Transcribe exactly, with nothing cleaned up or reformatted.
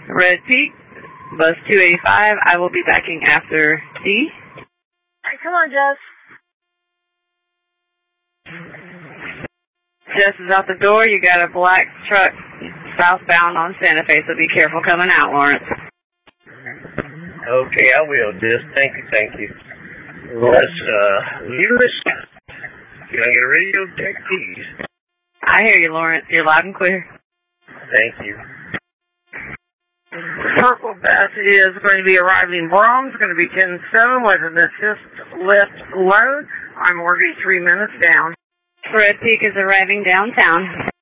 Red Peak, bus two eighty-five. I will be backing after D. Alright, come on, Jess. Jess is out the door. You got a black truck southbound on Santa Fe, so be careful coming out, Lawrence. Okay, I will, Jess. Thank you, thank you. Let's, uh, Lewis, can I get a radio check, please? I hear you, Lawrence. You're loud and clear. Thank you. Purple bus is going to be arriving wrong. It's going to be ten seven with an assist lift load. I'm already three minutes down. Red Peak is arriving downtown.